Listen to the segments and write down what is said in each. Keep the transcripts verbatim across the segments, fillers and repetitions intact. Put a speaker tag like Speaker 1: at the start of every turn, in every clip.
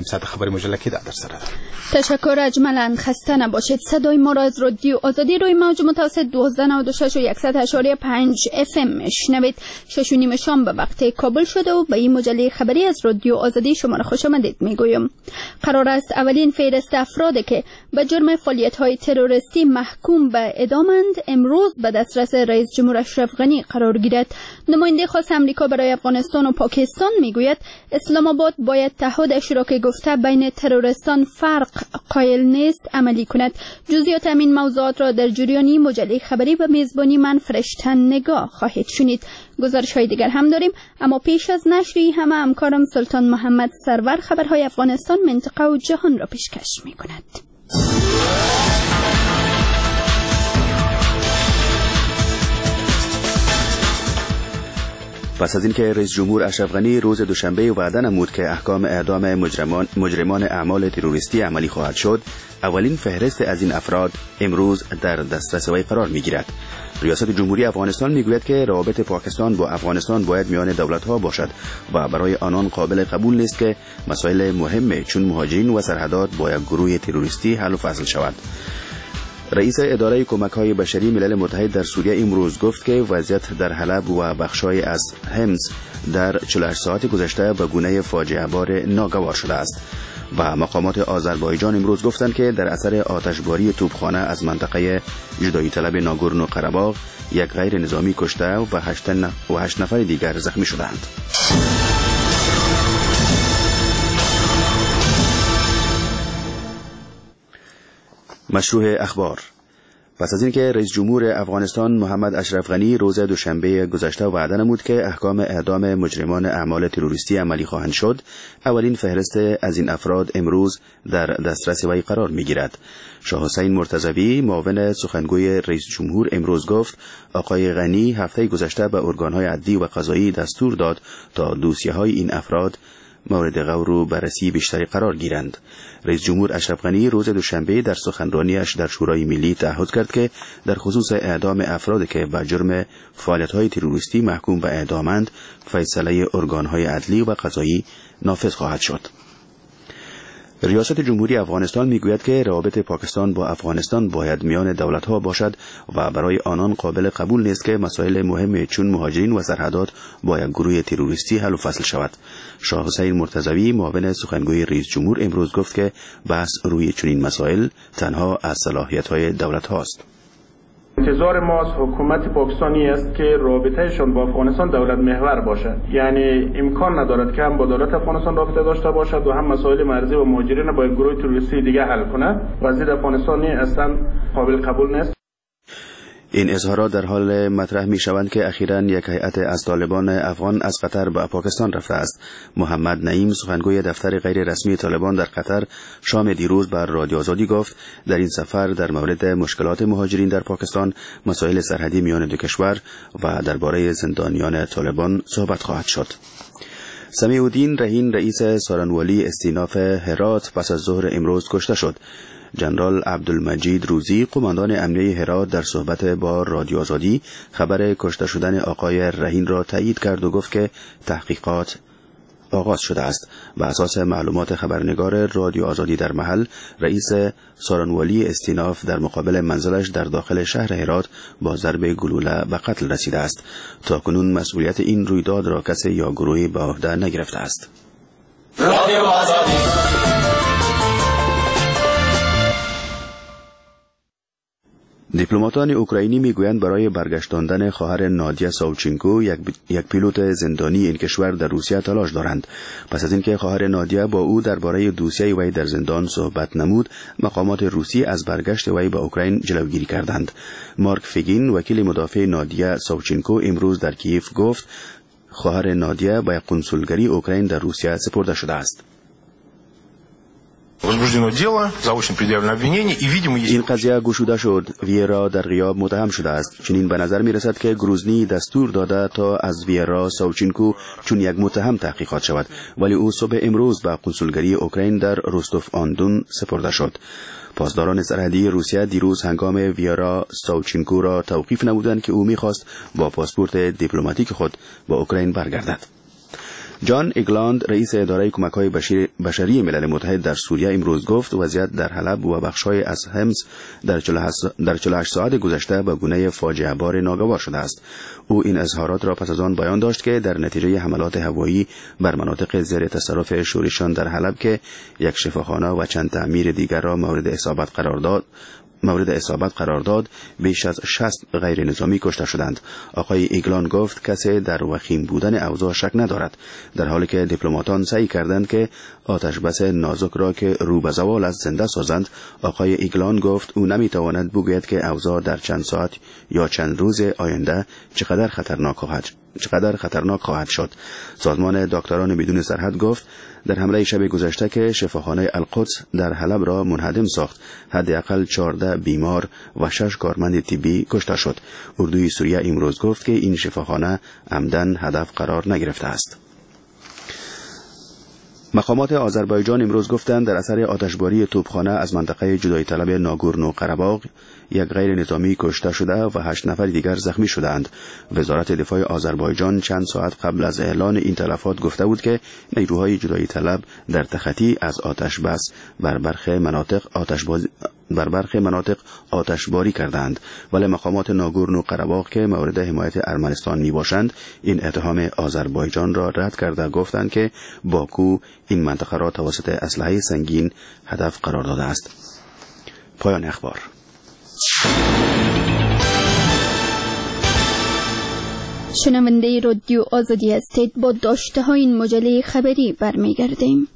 Speaker 1: ساعت خبر مجله که در سر دارم.
Speaker 2: تشکر اجملا، خسته نباشید. صدای ما را از رادیو آزادی روی موج متوسط دوازده نود و شش و صد اشاری پنج اف ام میشنوید. شش و نیم شام به وقت کابل شده و به این مجله خبری از رادیو آزادی شما را خوش آمدید میگویم. قرار است اولین فهرست افرادی که به جرم فعالیت‌های تروریستی محکوم به اعدامند امروز به دسترس رئیس جمهور اشرف غنی قرار گیرد. نماینده خاص امریکا برای افغانستان و پاکستان میگوید اسلام آباد باید تعهدش را که گفته بین تروریستان فرق قائل نیست عملی کند. جزئیات همین موضوعات را در جریانی مجله خبری به میزبانی من فرشتن نگاه خواهید شنید. گزارش‌های دیگر هم داریم، اما پیش از نشری همه همکارم سلطان محمد سرور خبرهای افغانستان، منطقه و جهان را پیشکش می‌کند.
Speaker 3: پس از اینکه رئیس جمهور اشرف غنی روز دوشنبه وعده نمود که احکام اعدام مجرمان مجرمان اعمال تروریستی عملی خواهد شد، اولین فهرست از این افراد امروز در دسترس وی قرار می‌گیرد. ریاست جمهوری افغانستان میگوید که روابط پاکستان با افغانستان باید میان دولت‌ها باشد و برای آنان قابل قبول نیست که مسائل مهم چون مهاجرین و سرحدات با یک گروه تروریستی حل و فصل شود. رئیس اداره کمک‌های بشری ملل متحد در سوریه امروز گفت که وضعیت در حلب و بخش‌های از حمص در چهل و هشت ساعت گذشته به گونه فاجعه بار ناگوار شده است. و مقامات آذربایجان امروز گفتند که در اثر آتشباری توپخانه از منطقه جدایی طلب ناگورنو قره‌باغ یک غیر نظامی کشته و هشت, نف... و هشت نفر دیگر زخمی شدند. مشروع اخبار. پس از اینکه رئیس جمهور افغانستان محمد اشرف غنی روز دوشنبه گذشته وعده نمود که احکام اعدام مجرمان اعمال تروریستی عملی خواهند شد، اولین فهرست از این افراد امروز در دسترس وی قرار می‌گیرد. شاه حسین مرتضوی معاون سخنگوی رئیس جمهور امروز گفت آقای غنی هفته گذشته به ارگان‌های عدلی و قضایی دستور داد تا دوسیه‌های این افراد مورد غور و بررسی بیشتری قرار گیرند. رئیس جمهور اشرف غنی روز دوشنبه در سخنرانیش در شورای ملی تعهد کرد که در خصوص اعدام افرادی که به جرم فعالیت‌های تروریستی محکوم به اعدامند، فیصله ارگان‌های عدلی و قضایی نافذ خواهد شد. ریاست جمهوری افغانستان میگوید که روابط پاکستان با افغانستان باید میان دولت‌ها باشد و برای آنان قابل قبول نیست که مسائل مهم چون مهاجرین و سرحدات با یک گروه تروریستی حل و فصل شود. شاه حسین مرتضوی معاون سخنگوی رئیس جمهور امروز گفت که بحث روی چنین مسائل تنها از صلاحیت‌های دولت‌هاست.
Speaker 4: انتظار ما از حکومت پاکستانی است که رابطهشان با افغانستان دولت محور باشد، یعنی امکان ندارد که هم با دولت افغانستان رابطه داشته باشد و هم مسائل مرزی و مهاجرین با گروه تروریستی دیگه حل کند. وضعیت افغانستانی اصلا قابل قبول نیست.
Speaker 3: این اظهارات در حال مطرح می شوند که اخیراً یک هیئت از طالبان افغان از قطر به پاکستان رفته است. محمد نعیم سخنگوی دفتر غیر رسمی طالبان در قطر شام دیروز بر رادیو آزادی گفت در این سفر در مورد مشکلات مهاجرین در پاکستان، مسائل سرحدی میان دو کشور و درباره زندانیان طالبان صحبت خواهد شد. سمیع الدین رهین رئیس سارنوالی استیناف هرات پس از ظهر امروز کشته شد. جنرال عبدالمجید روزی قماندان امنیه هرات در صحبت با رادیو آزادی خبر کشته شدن آقای رهین را تایید کرد و گفت که تحقیقات آغاز شده است. بر اساس معلومات خبرنگار رادیو آزادی در محل، رئیس سارنوالی استیناف در مقابل منزلش در داخل شهر هرات با ضرب گلوله به قتل رسیده است. تاکنون مسئولیت این رویداد را کسی یا گروهی به عهده نگرفته است. رادیو آزادی. دیپلماتان اوکراینی میگویند برای برگشتاندن خواهر نادیا ساوچینکو یک, ب... یک پیلوت زندانی این کشور در روسیه تلاش دارند. پس از اینکه خواهر نادیا با او درباره دوسیه وی در زندان صحبت نمود، مقامات روسی از برگشت وی به اوکراین جلوگیری کردند. مارک فیگین وکیل مدافع نادیا ساوچینکو امروز در کیف گفت خواهر نادیا به قنسولگری اوکراین در روسیه سپرده شده است. این قضیه گشوده شد. ویرا در غیاب متهم شده است. چنین به نظر می رسد که گروزنی دستور داده تا از ویرا ساوچینکو چون یک متهم تحقیقات شود، ولی او صبح امروز به قنسولگری اوکراین در روستوف آن دون سپرده شد. پاسداران سرحدی روسیه دیروز هنگام ویرا ساوچینکو را توقیف نمودند که او می‌خواست با پاسپورت دیپلماتیک خود با اوکراین برگردد. جان ایگلاند رئیس اداره کمک‌های بشری ملل متحد در سوریه امروز گفت وضعیت در حلب و بخش‌های از حمص در چهل و هشت ساعت گذشته به گونه فاجعه بار ناگوار شده است. او این اظهارات را پس از آن بیان داشت که در نتیجه حملات هوایی بر مناطق زیر تصرف شورشیان در حلب که یک شفاخانه و چند تعمیر دیگر را مورد اصابت قرار داد مورد اصابت قرار داد بیش از شصت غیر نظامی کشته شدند. آقای ایگلان گفت کسی در وخیم بودن اوضاع شک ندارد، در حالی که دیپلماتان سعی کردند که آتش بس نازک را که رو به زوال است زنده سازند. آقای ایگلان گفت او نمیتواند بگوید که اوضاع در چند ساعت یا چند روز آینده چقدر خطرناک خواهد چقدر خطرناک خواهد شد. سازمان دکتران بدون سرحد گفت در حمله شب گذشته که شفاخانه القدس در حلب را منهدم ساخت، حداقل چهارده بیمار و شش کارمند طبی کشته شد. اردوی سوریه امروز گفت که این شفاخانه عمدن هدف قرار نگرفته است. مقامات آذربایجان امروز گفتند در اثر آتشباری توپخانه از منطقه جدایی طلب ناگورنو قره‌باغ یک غیر نظامی کشته شده و هشت نفر دیگر زخمی شدند. وزارت دفاع آذربایجان چند ساعت قبل از اعلان این تلفات گفته بود که نیروهای جدایی طلب در تخطی از آتش بس بر برخی مناطق آتشبازی بر برخی مناطق آتشباری کردند، ولی مقامات ناگورنو قره‌باغ که مورد حمایت ارمنستان می باشند این اتهام آذربایجان را رد کرده گفتند که باکو این منطقه را توسط اسلحه سنگین هدف قرار داده است. پایان اخبار.
Speaker 2: شنونده رادیو آزادی هستید. با داشته های این مجله خبری برمیگردیم.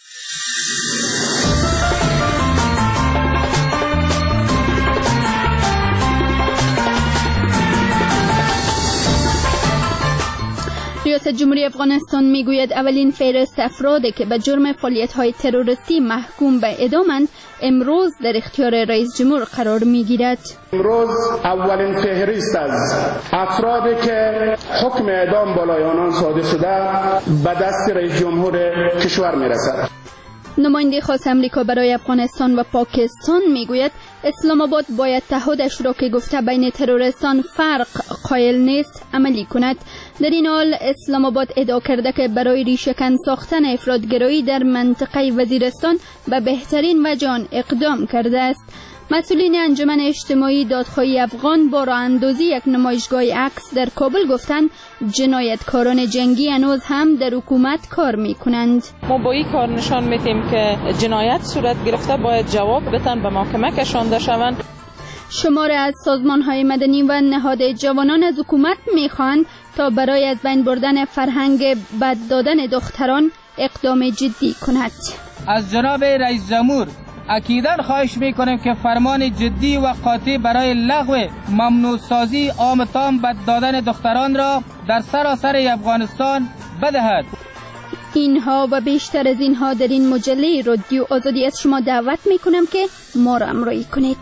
Speaker 2: ریاست جمهوری افغانستان میگوید اولین فهرست افرادی که به جرم فعالیت‌های تروریستی محکوم به اعدامند امروز در اختیار رئیس جمهور قرار میگیرد.
Speaker 5: امروز اولین فهرست از افرادی که حکم اعدام بالای آنان صادر شده به دست رئیس جمهور کشور میرسد.
Speaker 2: نماینده خاص امریکا برای افغانستان و پاکستان میگوید اسلام آباد باید تعهدش را که گفته بین تروریستان فرق قائل نیست عملی کند. در این حال اسلام آباد ادعا کرده که برای ریشه‌کن ساختن افراطگرایی در منطقه وزیرستان به بهترین وجه اقدام کرده است. مسئولین انجمن اجتماعی دادخواهی افغان با راه اندازی یک نمایشگاه عکس در کابل گفتند جنایتکاران جنگی هنوز هم در حکومت کار میکنند.
Speaker 6: ما با این کار نشان میدیم که جنایت صورت گرفته باید جواب بدن، به محکمه کشانده شوند.
Speaker 2: شماره از سازمان‌های مدنی و نهاد جوانان از حکومت میخواهند تا برای از بین بردن فرهنگ بد دادن دختران اقدام جدی کند.
Speaker 7: از جناب رئیس جمهور اکیداً خواهش میکنیم که فرمان جدی و قاطع برای لغو ممنوع سازی عام تام بد دادن دختران را در سراسر افغانستان بدهد.
Speaker 2: اینها و بیشتر از اینها در این مجله رادیو آزادی از شما دعوت میکنم که ما را همراهی کنید.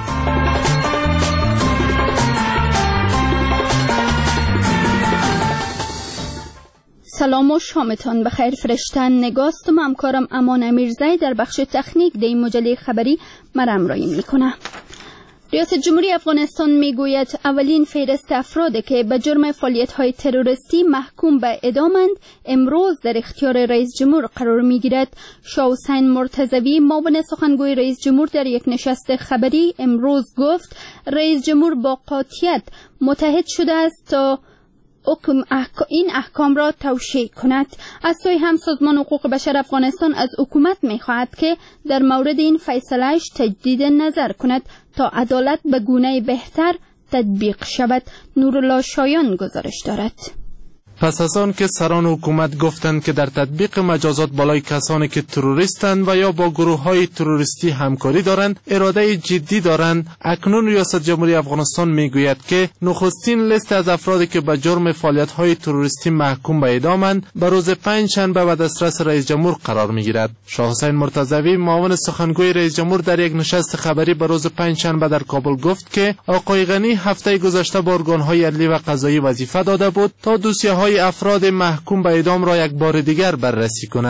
Speaker 2: سلام و شامتان بخیر. فرشتن نگاست و همکارم امان امیرزی در بخش تکنیک در این مجله خبری مرا همراهی میکنه. ریاست جمهوری افغانستان میگوید اولین فهرست افرادی که به جرم فعالیت‌های تروریستی محکوم به اعدامند امروز در اختیار رئیس جمهور قرار میگیرد. شاه حسین مرتضوی معاون سخنگوی رئیس جمهور در یک نشست خبری امروز گفت رئیس جمهور با قاطعیت متحد شده است تا این احکام را توشیح کند. از سوی هم سازمان حقوق بشر افغانستان از حکومت می‌خواهد که در مورد این فیصله‌اش تجدید نظر کند تا عدالت به گونه بهتر تطبیق شود. نورالله شایان گزارش دارد.
Speaker 8: پس از آن که سران حکومت گفتند که در تطبیق مجازات بالای کسانی که تروریستند و یا با گروه های تروریستی همکاری دارند اراده جدی دارند، اکنون ریاست جمهوری افغانستان میگوید که نخستین لیست از افرادی که به جرم فعالیت های تروریستی محکوم به اعدامند به روز پنجشنبه به دسترس رئیس جمهور قرار میگیرد. شاه حسین مرتضوی معاون سخنگوی رئیس جمهور در یک نشست خبری به روز پنجشنبه در کابل گفت که آقای غنی هفته گذشته به ارگان‌های عدلی و قضایی وظیفه داده بود تا دوسیه های افراد محکوم به اعدام را یک بار دیگر بررسی کنند.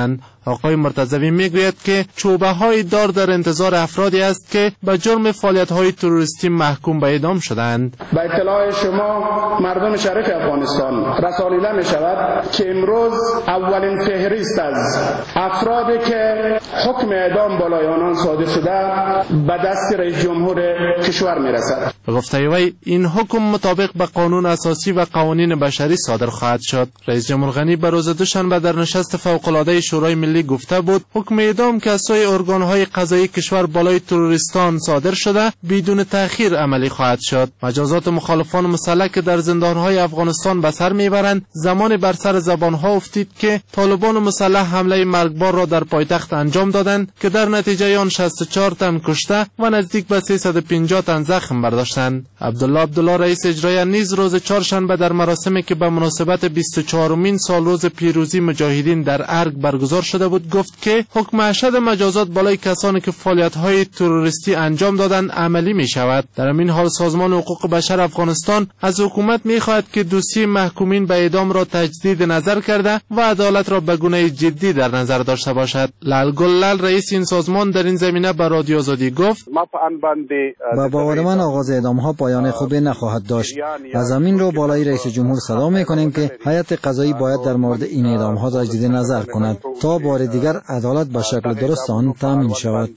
Speaker 8: آقای مرتضوی میگوید که چوبه های دار در انتظار افرادی است که به جرم فعالیت های تروریستی محکوم به اعدام شدند.
Speaker 5: با اطلاع شما مردم شریف افغانستان رسانیده می شود که امروز اولین فهرست از افرادی که حکم اعدام بالای آنان صادر شده به دست رئیس جمهور کشور می رسد.
Speaker 8: گفته وی این حکم مطابق به قانون اساسی و قوانین بشری صادر خواهد شد. رئیس جمهور غنی به روز دوشنبه در نشست فوق العاده شورای ملی گفته بود حکم اعدام که از سوی ارگان‌های قضایی کشور بالای تروریستان صادر شده بدون تأخیر عملی خواهد شد. مجازات مخالفان مسلح که در زندان‌های افغانستان به سر میبرند زمان بر سر زبان‌ها افتید که طالبان مسلح حمله مرگبار را در پایتخت انجام دادند که در نتیجه آن شصت و چهار تن کشته و نزدیک به سیصد و پنجاه تن زخم برداشتند. عبدالله عبدالله رئیس اجرایی نیز روز چهارشنبه در مراسمی که به مناسبت بیست و چهارمین سال روز پیروزی مجاهدین در ارگ برگزار شده بود گفت که حکم اشد مجازات بالای کسانی که فعالیت‌های تروریستی انجام دادند عملی می شود. در این حال سازمان حقوق بشر افغانستان از حکومت می خواهد که دوسیه محکومین به اعدام را تجدید نظر کرده و عدالت را به گونه جدی در نظر داشته باشد. لال گلال رئیس این سازمان در این زمینه به رادیو آزادی گفت
Speaker 9: با باور من آغاز اعدام ها پایان خوبی نخواهد داشت. از زمین رو بالای رئیس جمهور صدا می کنیم که هیئت قضایی باید در مورد این اعدام ها تجدید نظر کند تا بار دیگر عدالت به شکل درست آن تامین شود.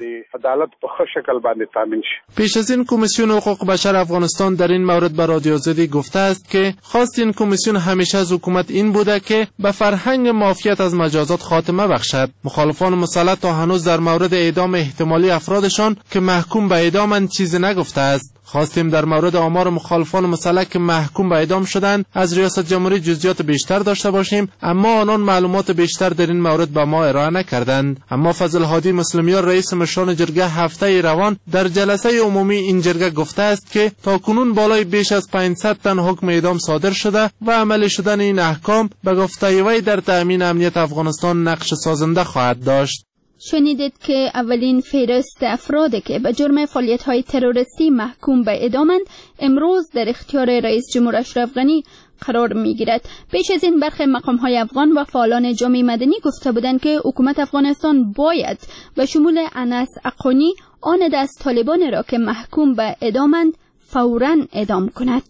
Speaker 8: پیش از این کمیسیون حقوق بشر افغانستان در این مورد به رادیو آزادی گفته است که خواست این کمیسیون همیشه از حکومت این بوده که به فرهنگ معافیت از مجازات خاتمه بخشد. مخالفان مسلح تا هنوز در مورد اعدام احتمالی افرادشان که محکوم به اعدامند چیزی نگفته است. خواستیم در مورد آمار مخالفان مسلح که محکوم به اعدام شدند از ریاست جمهوری جزئیات بیشتر داشته باشیم، اما آنان معلومات بیشتر در این مورد به ما ارائه نکردند. اما فضل هادی مسلمیان رئیس مشران جرگه هفته روان در جلسه عمومی این جرگه گفته است که تاکنون بالای بیش از پانصد تن حکم اعدام صادر شده و عملی شدن این احکام به گفته وی در تأمین امنیت افغانستان نقش سازنده خواهد داشت.
Speaker 2: شنیدید که اولین فهرست افرادی که به جرم فعالیت‌های تروریستی محکوم به اعدامند امروز در اختیار رئیس جمهور اشرف غنی قرار می‌گیرد. پیش از این برخی مقام‌های افغان و فعالان جامعه مدنی گفته بودند که حکومت افغانستان باید به شمول انس اقانی آن دست طالبان را که محکوم به اعدامند فوراً اعدام کند.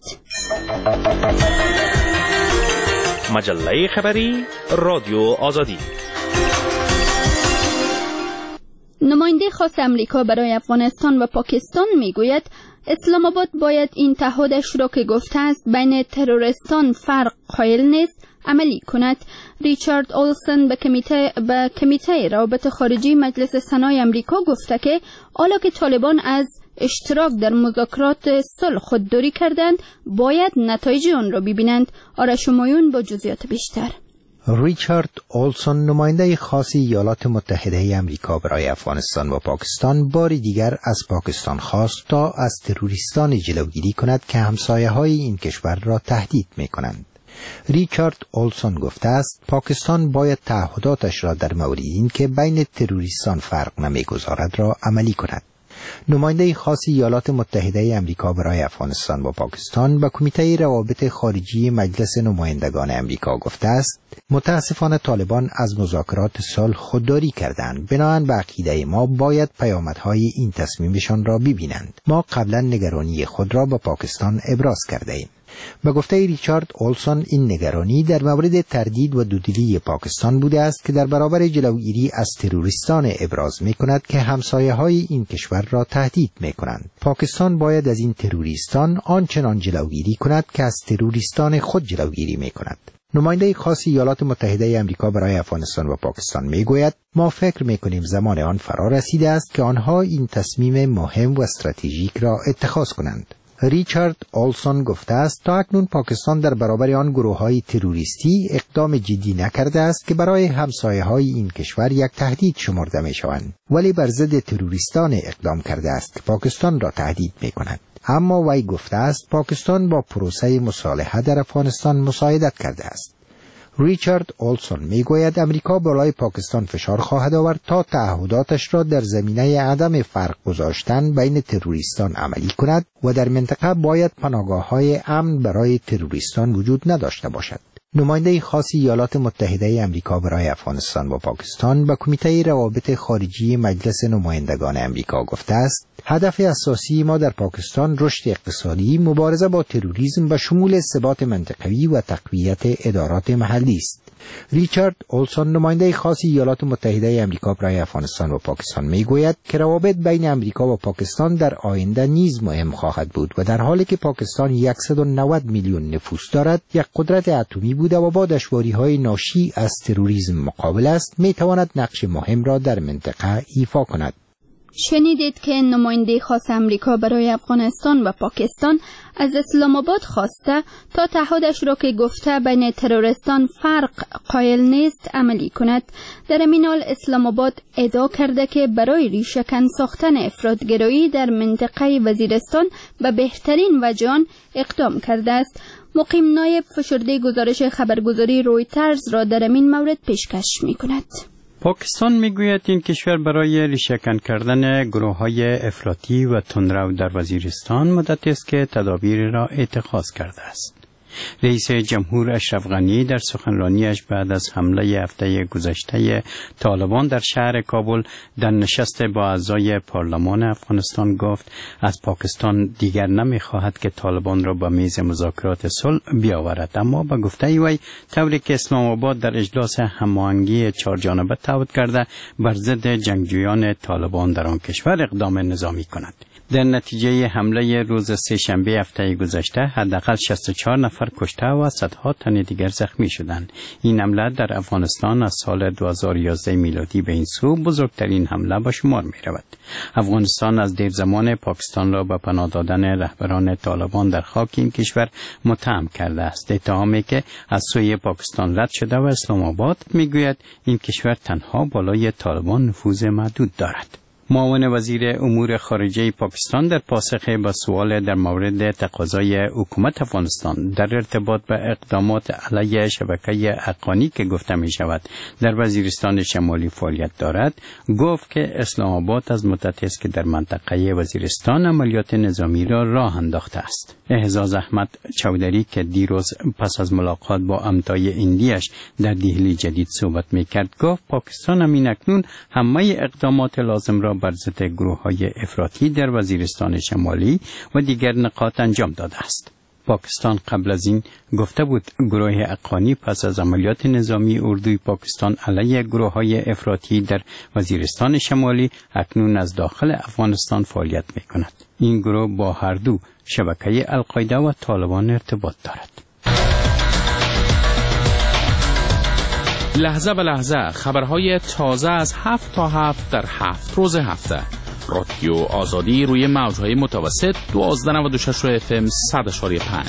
Speaker 10: مجله خبری رادیو آزادی.
Speaker 2: نماینده خاص امریکا برای افغانستان و پاکستان میگوید اسلام آباد باید این تعهدش را که گفته است بین تروریستان فرق قائل نیست عملی کند. ریچارد اولسن به کمیته به کمیته روابط خارجی مجلس سنای امریکا گفته که حالا که طالبان از اشتراک در مذاکرات صلح خودداری کردند باید نتایج آن را ببینند. آرش همایون با جزئیات بیشتر.
Speaker 11: ریچارد اولسون نماینده خاص ایالات متحده آمریکا برای افغانستان و پاکستان بار دیگر از پاکستان خواست تا از تروریستان جلوگیری کند که همسایه‌های این کشور را تهدید می‌کنند. ریچارد اولسون گفته است پاکستان باید تعهداتش را در مورد این که بین تروریستان فرق نمی‌گذارد را عملی کند. نماینده خاص ایالات متحده آمریکا برای افغانستان و پاکستان به کمیته روابط خارجی مجلس نمایندگان آمریکا گفته است متاسفانه طالبان از مذاکرات صلح خودداری کردند. بنابراین به عقیده ما باید پیامدهای این تصمیمشان را ببینند. ما قبلا نگرانی خود را به پاکستان ابراز کرده ایم. به گفته ریچارد اولسون این نگرانی در مورد تردید و دودلی پاکستان بوده است که در برابر جلوگیری از تروریستان ابراز می کند که همسایه های این کشور را تهدید می کنند. پاکستان باید از این تروریستان آنچنان جلوگیری کند که از تروریستان خود جلوگیری می کند. نماینده خاص ایالات متحده آمریکا برای افغانستان و پاکستان می گوید ما فکر می کنیم زمان آن فرا رسیده است که آنها این تصمیم مهم و استراتژیک را اتخاذ کنند. ریچارد اولسون گفته است تا اکنون پاکستان در برابر آن گروه‌های تروریستی اقدام جدی نکرده است که برای همسایه‌های این کشور یک تهدید شمرده می‌شوند، ولی بر ضد تروریستان اقدام کرده است که پاکستان را تهدید می‌کند. اما وی گفته است پاکستان با پروسه مصالحه در افغانستان مساعدت کرده است. ریچارد اولسون میگوید امریکا بالای پاکستان فشار خواهد آورد تا تعهداتش را در زمینه عدم فرق گذاشتن بین تروریستان عملی کند و در منطقه باید پناهگاه‌های امن برای تروریستان وجود نداشته باشد. نماینده خاص ایالات متحده آمریکا برای افغانستان و پاکستان به کمیته روابط خارجی مجلس نمایندگان آمریکا گفته است هدف اساسی ما در پاکستان رشد اقتصادی، مبارزه با تروریسم و شمول ثبات منطقوی و تقویت ادارات محلی است. ریچارد اولسون نماینده خاص ایالات متحده آمریکا برای افغانستان و پاکستان میگوید که روابط بین آمریکا و پاکستان در آینده نیز مهم خواهد بود و در حالی که پاکستان صد و نود میلیون نفوس دارد، یک قدرت اتمی بوده و با دشواری‌های ناشی از تروریسم مقابل است، میتواند نقش مهم را در منطقه ایفا کند.
Speaker 2: شنیدید که نماینده خاص امریکا برای افغانستان و پاکستان از اسلام آباد خواسته تا تعهدش را که گفته بین تروریستان فرق قائل نیست عملی کند. در این حال اسلام آباد ادعا کرده که برای ریشه‌کن ساختن افراطگرایی در منطقه وزیرستان به بهترین وجهان اقدام کرده است. مقیم نایب فشرده گزارش خبرگزاری رویترز را در این مورد پیشکش می‌کند.
Speaker 12: پاکستان میگوید این کشور برای ریشه‌کن کردن گروه‌های افراطی و تندرو در وزیرستان مدتی است که تدابیر را اتخاذ کرده است. رئیس جمهور اشرف غنی در سخنرانیش بعد از حمله هفته گذشته طالبان در شهر کابل در نشست با اعضای پارلمان افغانستان گفت از پاکستان دیگر نمی‌خواهد که طالبان را به میز مذاکرات صلح بیاورد، اما به گفته وی طوری که اسلام آباد در اجلاس هماهنگی چهارجانبه تعهد کرده بر ضد جنگجویان طالبان در آن کشور اقدام نظامی کند. در نتیجه حمله روز سه‌شنبه هفته گذشته حداقل شصت و چهار نفر کشته و صدها تن دیگر زخمی شدند. این حمله در افغانستان از سال دو هزار و یازده میلادی به این سو بزرگترین حمله به شمار می رود. افغانستان از دیر زمان پاکستان را به پناه دادن رهبران طالبان در خاک این کشور متهم کرده است. اتهامی که از سوی پاکستان رد شده و اسلام آباد می گوید این کشور تنها بالای طالبان نفوذ محدود دارد. معاون وزیر امور خارجه پاکستان در پاسخ به سوال در مورد تقاضای حکومت افغانستان در ارتباط به اقدامات علیه شبکه حقانی که گفته می شود در وزیرستان شمالی فعالیت دارد، گفت که اسلام آباد از مدت است که در منطقه وزیرستان عملیات نظامی را راه انداخته است. اعزاز احمد چودری که دیروز پس از ملاقات با امتای ایندیش در دهلی جدید صحبت می کرد، گفت پاکستان همین اکنون همه اقدامات لازم را بر ضد گروه‌های افراطی در وزیرستان شمالی و دیگر نقاط انجام داده است. پاکستان قبل از این گفته بود گروه حقانی پس از عملیات نظامی اردوی پاکستان علیه گروه‌های افراطی در وزیرستان شمالی اکنون از داخل افغانستان فعالیت می‌کند. این گروه با هر دو شبکه القاعده و طالبان ارتباط دارد.
Speaker 13: لحظه به لحظه خبرهای تازه از هفت تا هفت در هفت روز هفته. رادیو آزادی روی موجهای متوسط دوازده نود و شش اف ام صد اشاری پنج.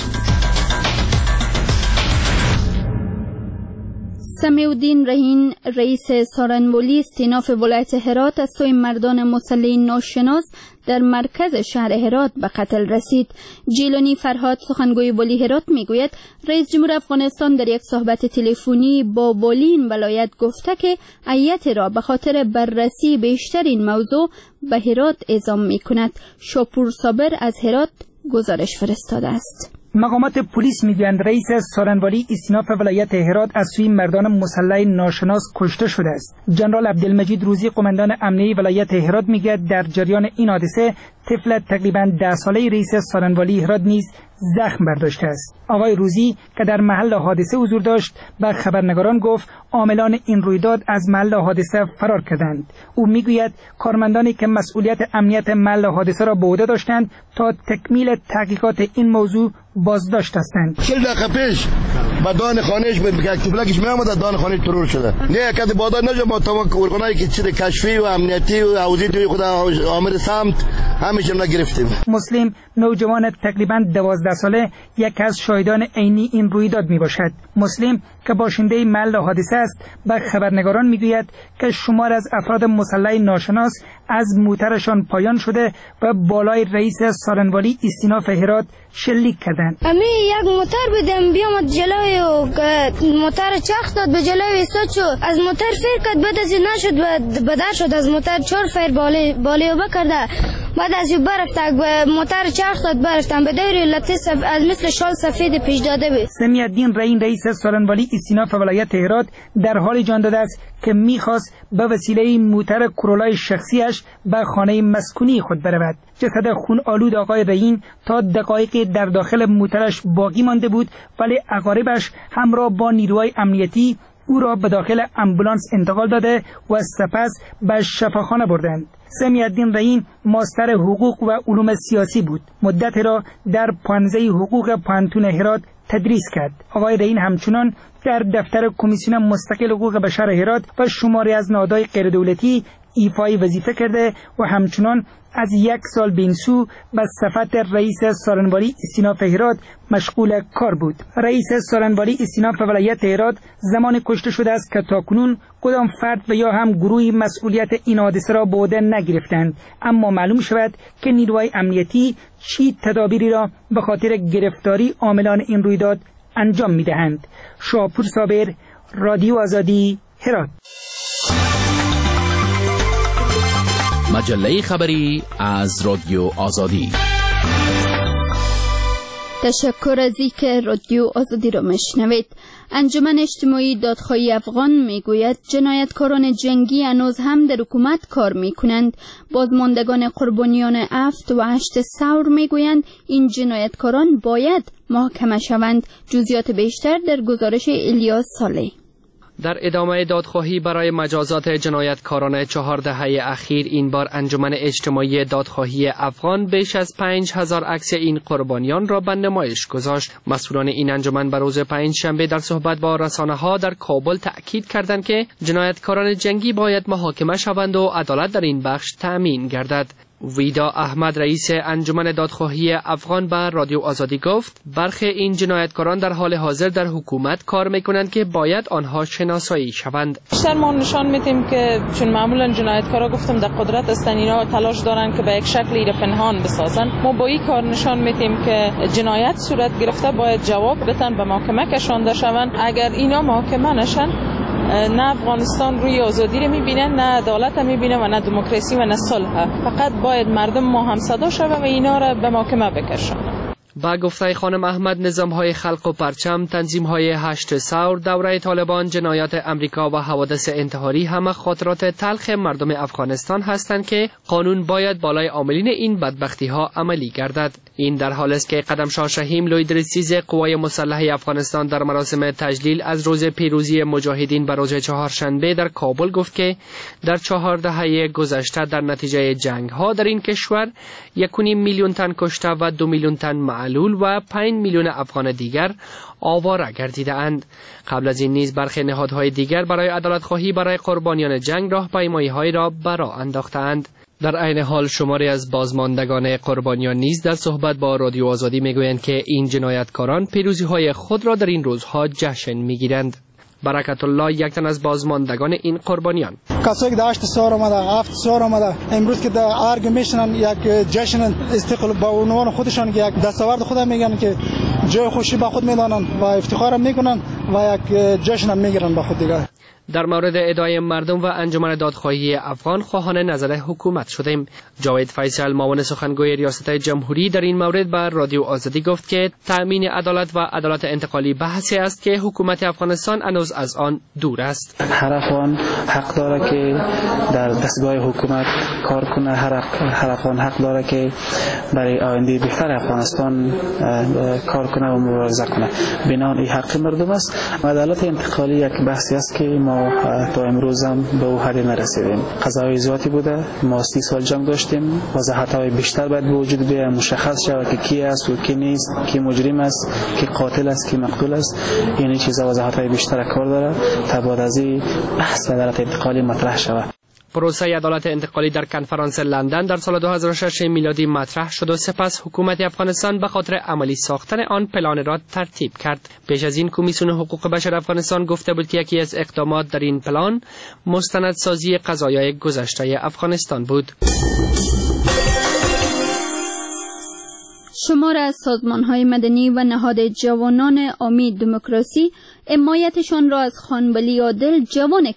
Speaker 2: سمیعالدین رهین رئیس سارنوالی استیناف ولایت هرات از سوی مردان مسلح ناشناس در مرکز شهر هرات به قتل رسید. جیلانی فرهاد سخنگوی والی هرات میگوید رئیس جمهور افغانستان در یک صحبت تلفنی با والی این ولایت گفته که هیئت را به خاطر بررسی بیشتر این موضوع به هرات اعزام میکند. شاپور صابر از هرات گزارش فرستاده است.
Speaker 14: مقامات پلیس میگویند رئیس سارنوالی استیناف ولایت هرات از سوی مردان مسلح ناشناس کشته شده است. جنرال عبدالمجید روزی قماندان امنیه ولایت هرات میگوید در جریان این حادثه طفل تقریبا ده ساله رئیس سارنوالی هرات نیز زخم برداشته است. آقای روزی که در محل حادثه حضور داشت به خبرنگاران گفت عاملان این رویداد از محل حادثه فرار کردند. او میگوید کارمندانی که مسئولیت امنیت محل حادثه را به عهده داشتند تا تکمیل تحقیقات این موضوع بازداشت هستند.
Speaker 15: چهل دقیقه پیش با دان خانهش به تفلکش می آمد دان خانه ترور شده. نه کسی بادار نجا با تمام ارگانایی که چیز کشفی و امنیتی و حوزه توی خود عامل سمت همیشه ما گرفتیم.
Speaker 14: مسلم نوجوان تقریبا دوازده ساله یک از شاهدان عینی این رویداد می باشد. مسلم که باشنده محل حادثه است به خبرنگاران میگوید که شمار از افراد مسلح ناشناس از موترشان پایان شده و بالای رئیس سارنوالی استیناف هرات شلیک کردند.
Speaker 16: امی یک موتر بودم بیامد جلوی و موتر چرخ داد به جلوی ایستاد شد. از موتر فیر کرد بعد از نشد و بدر شد از موتر چهار فیر بالی بالی و بکرده. بعد بعد از برفتن موتر چرخ داد برفتن به دور لطیف از مثل شال سفید پیش داده بود.
Speaker 14: سمیع الدین رئین رئیس سالنوالی استیناف ولایت هرات در حال جان داده است که میخواست به وسیله موتر کرولای شخصیش به خانه مسکونی خود برود. جسد خون آلود آقای رئین تا دقایقی در داخل موترش باقی مانده بود، ولی اقاربش همراه با نیروهای امنیتی او را به داخل امبولانس انتقال داده و سپس به شفاخانه بردند. سمیع الدین رئین ماستر حقوق و علوم سیاسی بود. مدت را در پانزه حقوق پانتون هرات تدریس کرد. آقای رئین همچنان در دفتر کمیسیون مستقل حقوق بشر هرات و شماری از نهادهای غیردولتی ایفای وظیفه کرده و همچنان از یک سال به این سو به صفت رئیس سالنوالی استیناف هرات مشغول کار بود. رئیس سالنوالی استیناف ولایت هرات زمان کشته شده است که تاکنون کدام فرد و یا هم گروهی مسئولیت این حادثه را به عهده نگرفتند، اما معلوم شود که نیروهای امنیتی چی تدابیری را به خاطر گرفتاری عاملان این رویداد انجام می‌دهند. شاپور صابر، رادیو آزادی، هرات.
Speaker 13: مجله خبری از رادیو آزادی.
Speaker 2: تشکر از اینکه رادیو آزادی را مشنوید. انجمن اجتماعی دادخواهی افغان میگوید جنایتکاران جنگی هنوز هم در حکومت کار میکنند. بازماندگان قربانیان هفت و هشت ثور میگویند این جنایتکاران باید محاکمه شوند. جزئیات بیشتر در گزارش الیاس صالح.
Speaker 17: در ادامه دادخواهی برای مجازات جنایتکاران چهار دهه اخیر، این بار انجمن اجتماعی دادخواهی افغان بیش از پنج هزار عکس این قربانیان را به نمایش گذاشت. مسئولان این انجمن به روز پنج شنبه در صحبت با رسانه ها در کابل تأکید کردند که جنایتکاران جنگی باید محاکمه شوند و عدالت در این بخش تأمین گردد. ویدا احمد رئیس انجمن دادخواهی افغان به رادیو آزادی گفت برخی این جنایتکاران در حال حاضر در حکومت کار میکنند که باید آنها شناسایی شوند.
Speaker 6: بیشتر ما نشان میدیم که چون معمولا جنایتکارا گفتم در قدرت هستن، اینا تلاش دارن که به یک شکلی را پنهان بسازن. ما با این کار نشان میدیم که جنایت صورت گرفته باید جواب بدن، به محاکمه کشانده شوند. اگر اینا محاکمه نشن، نه افغانستان روی آزادی رو میبینه، نه عدالت رو میبینه و نه دموکراسی و نه صلح. فقط باید مردم ما هم صدا شوه و اینا رو به محاکمه بکشانه.
Speaker 17: با گفته خانم احمد، نظام‌های خلق و پرچم، تنظیم‌های هشت ثور، دوره طالبان، جنایات امریکا و حوادث انتحاری همه خاطرات تلخ مردم افغانستان هستند که قانون باید بالای عاملین این بدبختی‌ها عملی گردد. این در حالی است که قدم شاه شهیم لویدرسیز قوای مسلحه افغانستان در مراسم تجلیل از روز پیروزی مجاهدین به روز چهارشنبه در کابل گفت که در چهار دهه گذشته در نتیجه جنگ‌ها در این کشور یک و نیم میلیون تن کشته و دو میلیون تن معلول و پنج میلیون افغان دیگر آواره گردیده اند. قبل از این نیز برخی نهادهای دیگر برای عدالت خواهی برای قربانیان جنگ راهپیمایی‌هایی را برا انداختند. در عین حال شماری از بازماندگان قربانیان نیز در صحبت با رادیو آزادی میگویند که این جنایتکاران پیروزی‌های خود را در این روزها جشن میگیرند. برکت الله یک تن از بازماندگان این قربانیان:
Speaker 18: کسایی که در هشت سال آمده، هفت سال آمده، امروز که در ارگ میشنن یک جشن استقلال با عنوان خودشان که یک دستاورد خودم میگن که جای خوشی با خود میدانن و افتخار میکنن و یک جشن میگیرن با خود دیگه.
Speaker 17: در مورد ادعای مردم و انجمن دادخواهی افغان خواهان نظر حکومت شدیم. جاوید فیصل معاون سخنگوی ریاست جمهوری در این مورد بر رادیو آزادی گفت که تأمین عدالت و عدالت انتقالی بحثی است که حکومت افغانستان هنوز از آن دور است.
Speaker 19: هر افغان حق داره که در دستگاه حکومت کار کنه، هر هر افغان حق داره که برای آینده بهتر افغانستان کار کنه و مبارزه کنه. بنا این حق مردم است. عدالت انتقالی یک بحثی است که ما تا امروز هم به او حد نرسیدیم. قضاهای زیادی بوده، ما سی سال جنگ داشتیم، وضاحت‌های بیشتر باید به وجود بیاید، مشخص شود که کی است و کی نیست، کی مجرم است، کی قاتل است، کی مقتول است. یعنی چیزا وضاحت‌های بیشتر کار داره تا بعد از این بحث عدالت انتقالی مطرح شود.
Speaker 17: پروسه عدالت انتقالی در کنفرانس لندن در سال دو هزار و شش میلادی مطرح شد و سپس حکومت افغانستان به خاطر عملی ساختن آن پلان را ترتیب کرد. پیش از این کمیسیون حقوق بشر افغانستان گفته بود که یکی از اقدامات در این پلان مستندسازی قضایای گذشته افغانستان بود.
Speaker 2: شمار از سازمان‌های مدنی و نهاد جوانان امید دموکراسی حمایتشان را از خانبلی عادل جوانی که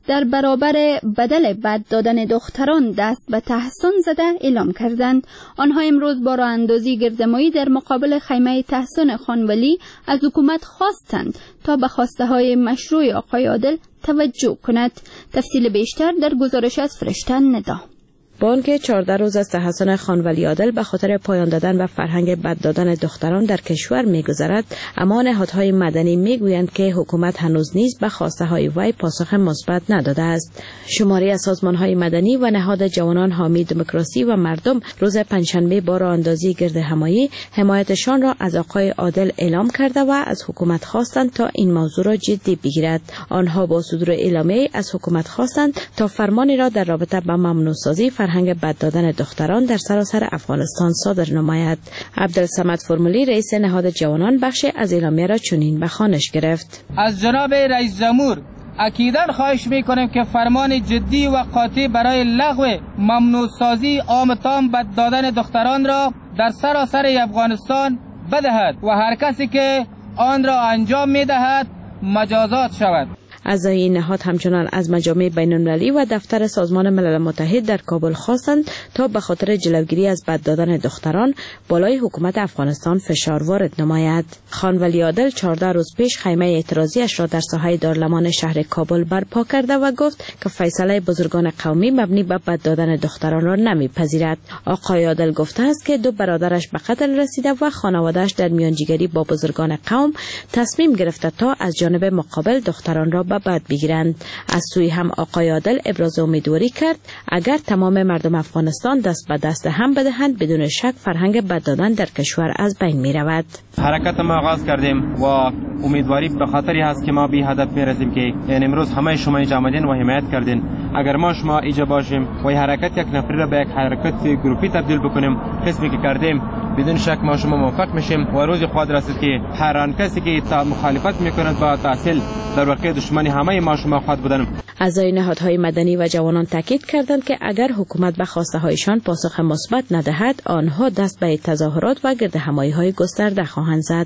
Speaker 2: در برابر بدل بد دادن دختران دست به تحسن زده اعلام کردند. آنها امروز با راه اندازی گردمایی در مقابل خیمه تحسن خانولی از حکومت خواستند تا به خواسته های مشروع آقای عادل توجه کند. تفصیل بیشتر در گزارش از فرشته ندا.
Speaker 20: با آنکه چهارده روز از تحسن خانولی عادل به خاطر پایان دادن و فرهنگ بد دادن دختران در کشور می‌گذرد، اما نهادهای مدنی می‌گویند که حکومت هنوز نیز به خواسته های وی پاسخ مثبت نداده است. شماری از سازمان‌های مدنی و نهاد جوانان حامی دموکراسی و مردم روز پنجشنبه با راه اندازی گردهمایی حمایتشان را از آقای عادل اعلام کرده و از حکومت خواستند تا این موضوع را جدی بگیرد. آنها با صدور اعلامیه از حکومت خواستند تا فرمانی را در رابطه با ممنوع‌سازی فرهنگ بد دادن دختران در سراسر افغانستان صادر نماید. عبدالصمد فرمولی رئیس نهاد جوانان بخش از اعلامیه را چنین به خوانش گرفت:
Speaker 7: از جناب رئیس جمهور اکیداً خواهش می‌کنیم که فرمان جدی و قاطع برای لغو ممنوع سازی عام تام بد دادن دختران را در سراسر افغانستان بدهد و هر کسی که آن را انجام می‌دهد مجازات شود.
Speaker 20: اعضای این نهاد همچنان از مجامع بین‌المللی و دفتر سازمان ملل متحد در کابل خواستند تا به خاطر جلوگیری از بد دادن دختران بالای حکومت افغانستان فشار وارد نماید. خانولی عادل چهارده روز پیش خیمه اعتراضیش را در ساحه دارالمان شهر کابل برپا کرده و گفت که فیصله بزرگان قومی مبنی بر بد دادن دختران را نمیپذیرد. آقای عادل گفته است که دو برادرش به قتل رسیده و خانواده‌اش در میانجیگری با بزرگان قوم تصمیم گرفته تا از جانب مقابل دختران را به بد بگیرند. از سوی هم آقای عادل ابراز امیدواری کرد اگر تمام مردم افغانستان دست به دست هم بدهند بدون شک فرهنگ بد دادن در کشور از بین می رود.
Speaker 21: حرکت ما آغاز کردیم و امیدواری به خاطری هست که ما به هدف میرسیم که یعنی امروز همه شما اینجا آمدین و حمایت کردین. اگر ما شما اینجا باشیم و این حرکت یک نفری را به یک حرکت گروپی تبدیل بکنیم، قسمی که کردیم بدون شک ما شما موفق میشیم و روز خود رسید که هر آن کسی که مخالفت میکند با تحصیل در واقع دشمن همه ما شما خود بودن.
Speaker 20: اعضای نهادهای مدنی و جوانان تاکید کردند که اگر حکومت به خواسته هایشان پاسخ مثبت ندهد آنها دست به تظاهرات و گردهمایی‌های گسترده خواهند زد.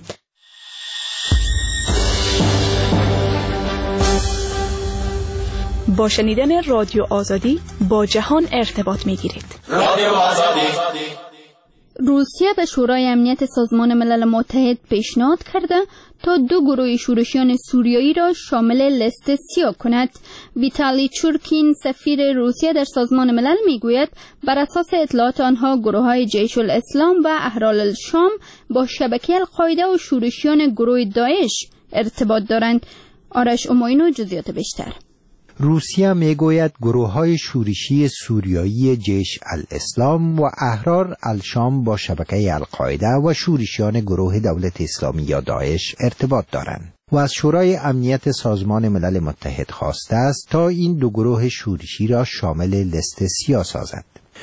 Speaker 22: با شنیدن رادیو آزادی با جهان ارتباط می‌گیرید.
Speaker 2: رادیو آزادی. روسیه به شورای امنیت سازمان ملل متحد پیشنهاد کرده تا دو گروه شورشیان سوریایی را شامل لیست سیاه کند. ویتالی چورکین سفیر روسیه در سازمان ملل میگوید بر اساس اطلاعات آنها گروه‌های جیش الاسلام و احرار الشام با شبکه القاعده و شورشیان گروه داعش ارتباط دارند. آرش اموینو جزئیات بیشتر.
Speaker 11: روسیه میگوید گروه‌های شورشی سوریایی جیش الاسلام و احرار الشام با شبکه القاعده و شورشیان گروه دولت اسلامی یا داعش ارتباط دارند و از شورای امنیت سازمان ملل متحد خواسته است تا این دو گروه شورشی را شامل لیست سیاه سازد.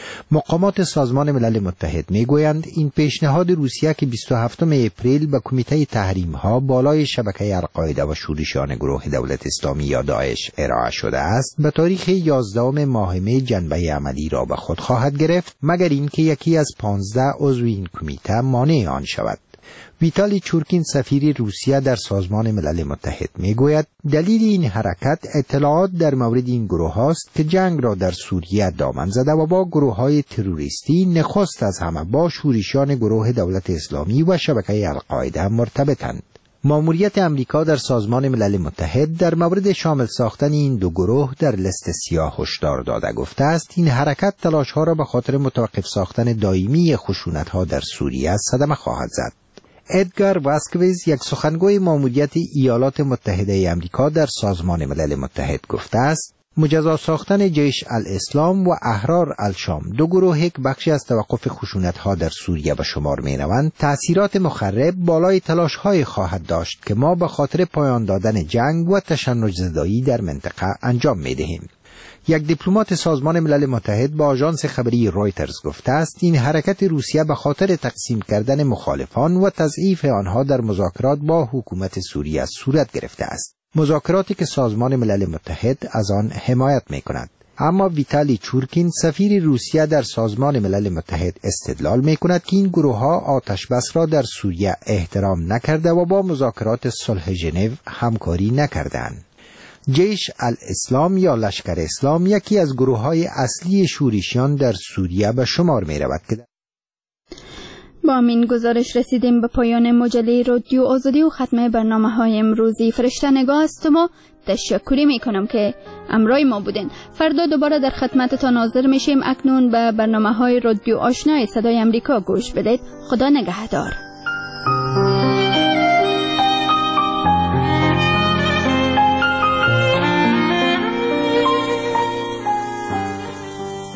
Speaker 11: مقامات سازمان ملل متحد میگویند این پیشنهاد روسیه که بیست و هفتم اپریل به کمیته تحریم ها بالای شبکه القاعده و شورشیان گروه دولت اسلامی یا داعش ارائه شده است به تاریخ یازدهم ماه می جنبه عملی را به خود خواهد گرفت مگر اینکه یکی از پانزده عضو این کمیته مانع آن شود. ویتالی چورکین سفیر روسیه در سازمان ملل متحد میگوید دلیل این حرکت اطلاعات در مورد این گروه هاست که جنگ را در سوریه دامن زده و با گروه های تروریستی نخست از همه با شورشیان گروه دولت اسلامی و شبکه القاعده مرتبطند. ماموریت امریکا در سازمان ملل متحد در مورد شامل ساختن این دو گروه در لیست سیاه هشدار داده گفته است این حرکت تلاش‌ها را به خاطر متوقف ساختن دائمی خشونت‌ها در سوریه صدمه خواهد زد. ادگار واسکویز یک سخنگوی ماموریت ایالات متحده آمریکا در سازمان ملل متحد گفته است مجزا ساختن جیش الاسلام و احرار الشام دو گروه که بخشی از توقف خشونت‌ها در سوریه به شمار می‌روند تأثیرات مخرب بالای تلاش‌های خواهد داشت که ما به خاطر پایان دادن جنگ و تشنج زدایی در منطقه انجام می‌دهیم. یک دیپلمات سازمان ملل متحد با آژانس خبری رویترز گفته است این حرکت روسیه به خاطر تقسیم کردن مخالفان و تضعیف آنها در مذاکرات با حکومت سوریه صورت گرفته است. مذاکراتی که سازمان ملل متحد از آن حمایت می‌کند. اما ویتالی چورکین سفیر روسیه در سازمان ملل متحد استدلال می‌کند که این گروه‌ها آتش بس را در سوریه احترام نکرده و با مذاکرات صلح ژنو همکاری نکردند. جیش الاسلام یا لشکر اسلام یکی از گروه‌های اصلی شورشیان در سوریه به شمار می‌رود که
Speaker 2: با این گزارش رسیدیم به پایان مجله رادیو آزادی و ختم برنامه‌های امروزی فرشته نگاه است و تشکری میکنم که همراه ما بودین. فردا دوباره در خدمتتان حاضر میشیم. اکنون به برنامه‌های رادیو آشنای صدای امریکا گوش بدید. خدا نگهدار.